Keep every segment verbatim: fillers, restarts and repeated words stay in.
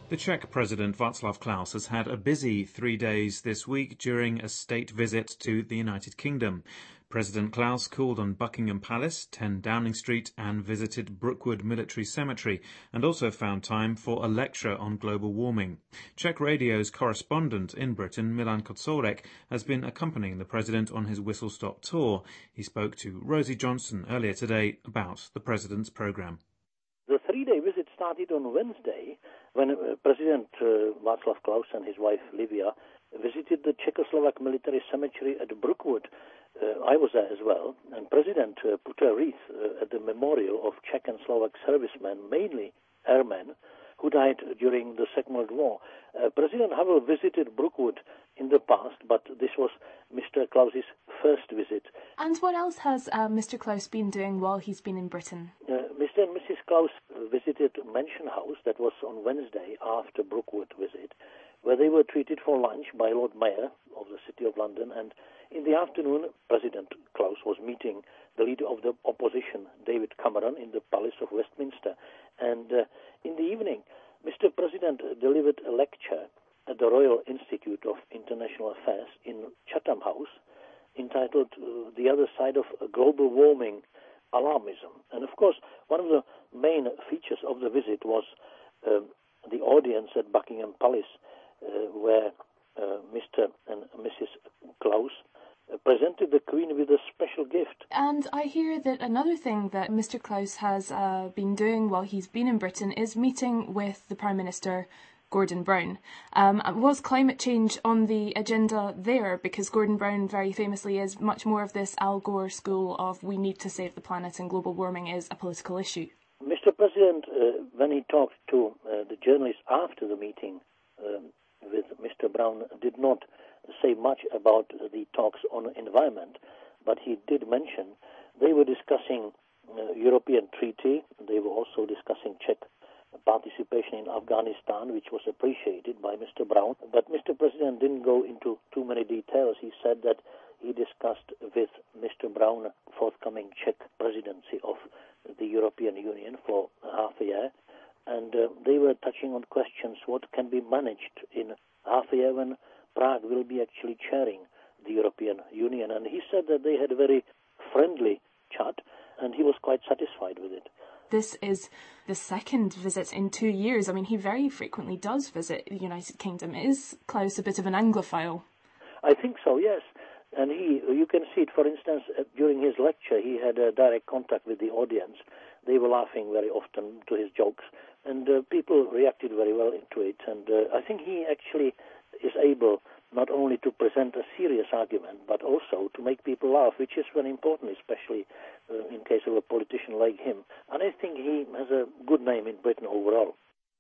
The Czech President Václav Klaus has had a busy three days this week during a state visit to the United Kingdom. President Klaus called on Buckingham Palace, ten Downing Street, and visited Brookwood Military Cemetery, and also found time for a lecture on global warming. Czech Radio's correspondent in Britain, Milan Kocorek, has been accompanying the President on his whistle-stop tour. He spoke to Rosie Johnson earlier today about the President's programme. The three-day visit started on Wednesday when uh, President uh, Václav Klaus and his wife Livia visited the Czechoslovak military cemetery at Brookwood. Uh, I was there as well, and President uh, put a wreath uh, at the memorial of Czech and Slovak servicemen, mainly airmen, who died during the Second World War. Uh, President Havel visited Brookwood in the past, but this was Mister Klaus's first visit. And what else has uh, Mister Klaus been doing while he's been in Britain? Uh, Mister and Missus Klaus visited Mansion House, that was on Wednesday after Brookwood visit, where they were treated for lunch by Lord Mayor of the City of London, and in the afternoon, President Klaus was meeting the leader of the opposition, David Cameron, in the Palace of Westminster. And uh, in the evening, Mister President delivered a lecture at the Royal Institute of International Affairs in Chatham House, entitled uh, The Other Side of Global Warming Alarmism. And of course, one of the main features of the visit was um, the audience at Buckingham Palace, uh, where uh, Mister and Missus Klaus uh, presented the Queen with a special gift. And I hear that another thing that Mister Klaus has uh, been doing while he's been in Britain is meeting with the Prime Minister, Gordon Brown. Um, was climate change on the agenda there? Because Gordon Brown very famously is much more of this Al Gore school of we need to save the planet and global warming is a political issue. Mister President, uh, when he talked to uh, the journalists after the meeting um, with Mister Brown, did not say much about the talks on environment, but he did mention they were discussing uh, European treaty, they were also discussing Czech participation in Afghanistan, which was appreciated by Mister Brown. But Mister President didn't go into too many details. He said that he discussed with Mister Brown forthcoming Czech presidency of the European Union for half a year, and uh, they were touching on questions what can be managed in half a year when Prague will be actually chairing the European Union. And he said that they had a very friendly chat, and he was quite satisfied with it. This is the second visit in two years. I mean, he very frequently does visit the United Kingdom. Is Klaus a bit of an Anglophile? I think so, yes. And he, you can see it, for instance, during his lecture, he had a direct contact with the audience. They were laughing very often to his jokes, and uh, people reacted very well into it. And uh, I think he actually is able not only to present a serious argument, but also to make people laugh, which is very important, especially uh, in case of a politician like him. And I think he has a good name in Britain overall.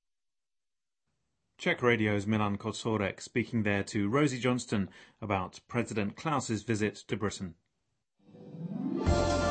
Czech Radio's Milan Kocorek speaking there to Rosie Johnston about President Klaus's visit to Britain.